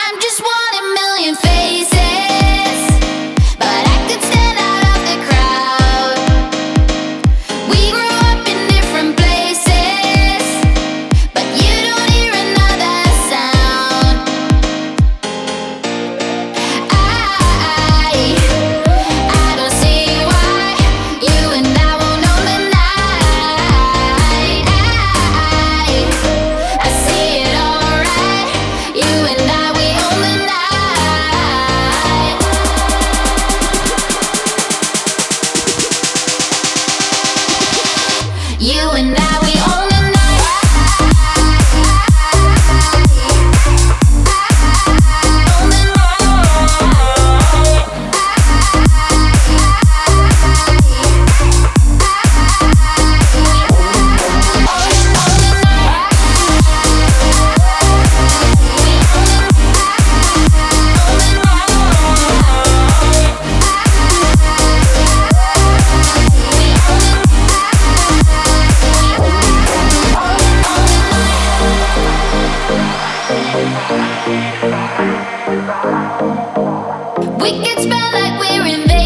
I'm just one in million faces, but I could stand out of the crowd. We grew up in different places, but you don't hear another sound. I don't see why you and I won't own the night. I see it alright. You and I, we own the night. You and I, we own the we could spell like we're invaders.